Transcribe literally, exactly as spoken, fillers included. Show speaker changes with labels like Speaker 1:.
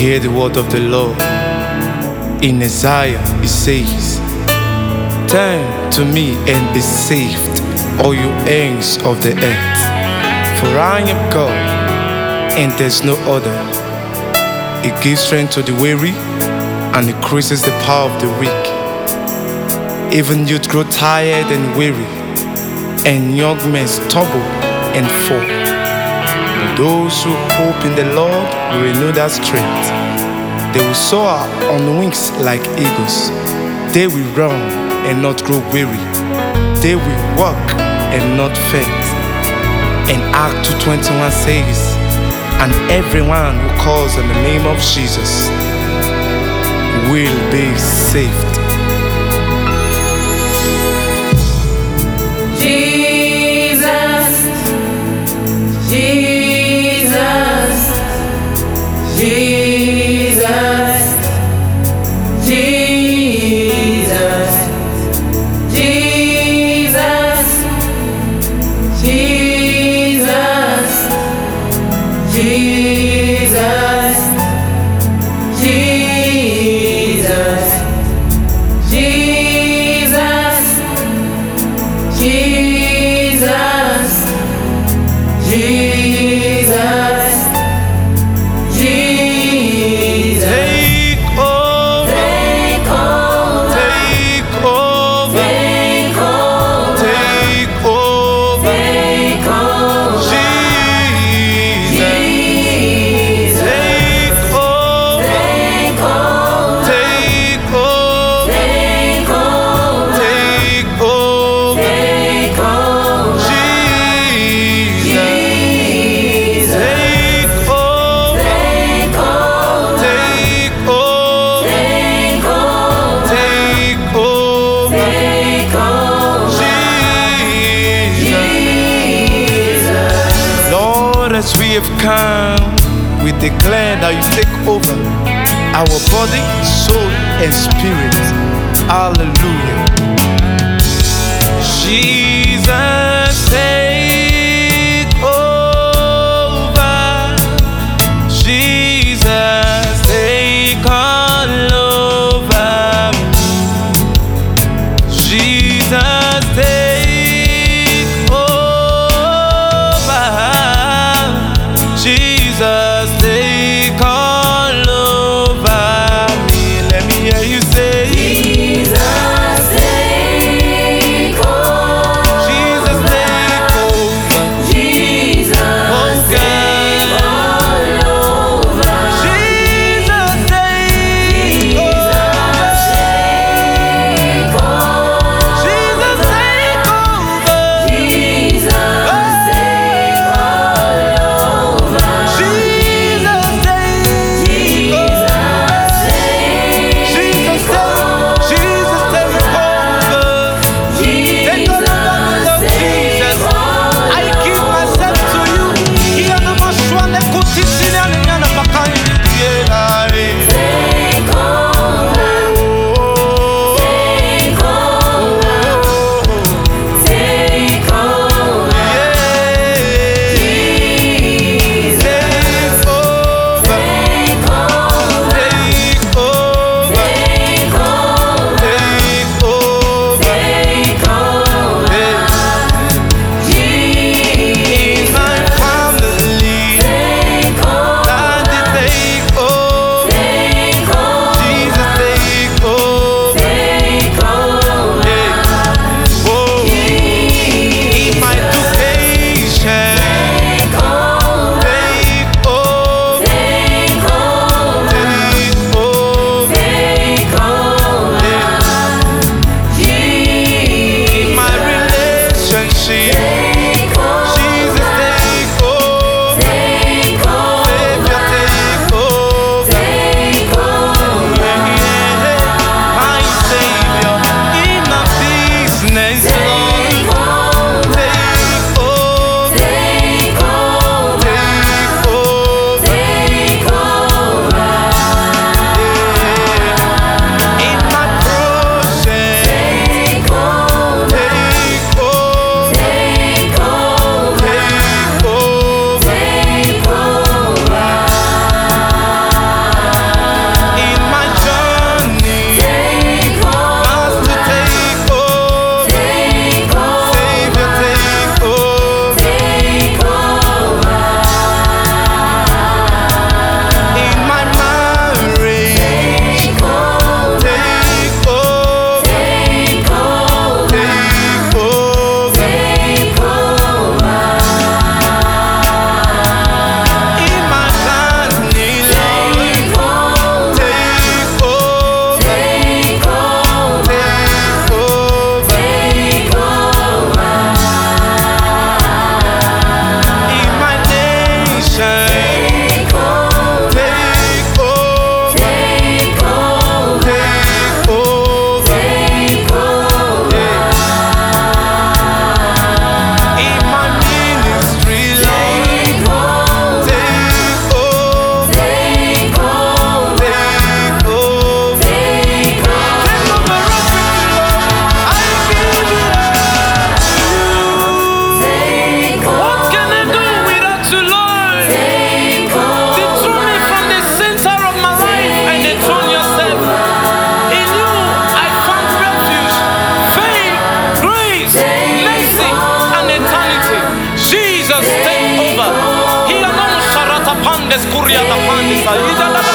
Speaker 1: Hear the word of the Lord. In Isaiah it says, "Turn to me and be saved, all you ends of the earth. For I am God, and there's no other. It gives strength to the weary and increases the power of the weak. Even youth grow tired and weary, and young men stumble and fall. But those who hope in the Lord will renew their strength. They will soar on wings like eagles. They will run and not grow weary. They will walk and not faint." And Act two twenty-one says, "And everyone who calls on the name of Jesus will be saved."
Speaker 2: Jesus, Jesus, Jesus, Jesus, Jesus, Jesus, Jesus, Jesus, Jesus, Jesus, Jesus, Jesus.
Speaker 1: Take over,
Speaker 2: Take over,
Speaker 1: take over,
Speaker 2: take over,
Speaker 1: take over,
Speaker 2: take over,
Speaker 1: Jesus.
Speaker 2: Jesus.
Speaker 1: Take over,
Speaker 2: Take over,
Speaker 1: take over,
Speaker 2: take over,
Speaker 1: take over,
Speaker 2: take over,
Speaker 1: Jesus.
Speaker 2: Jesus.
Speaker 1: Take over,
Speaker 2: Take over,
Speaker 1: take over,
Speaker 2: take over,
Speaker 1: take over,
Speaker 2: take over,
Speaker 1: Jesus.
Speaker 2: Jesus.
Speaker 1: Lord, as we have come, we declare that you take over our body, soul, and spirit. Hallelujah. Jesus, take over. Jesus, take all over me. Jesus, take over. Jesus, take all over me. Let me hear you say,
Speaker 2: Jesus, take over.
Speaker 1: Jesus, take Escuria da Pandisa, Ida da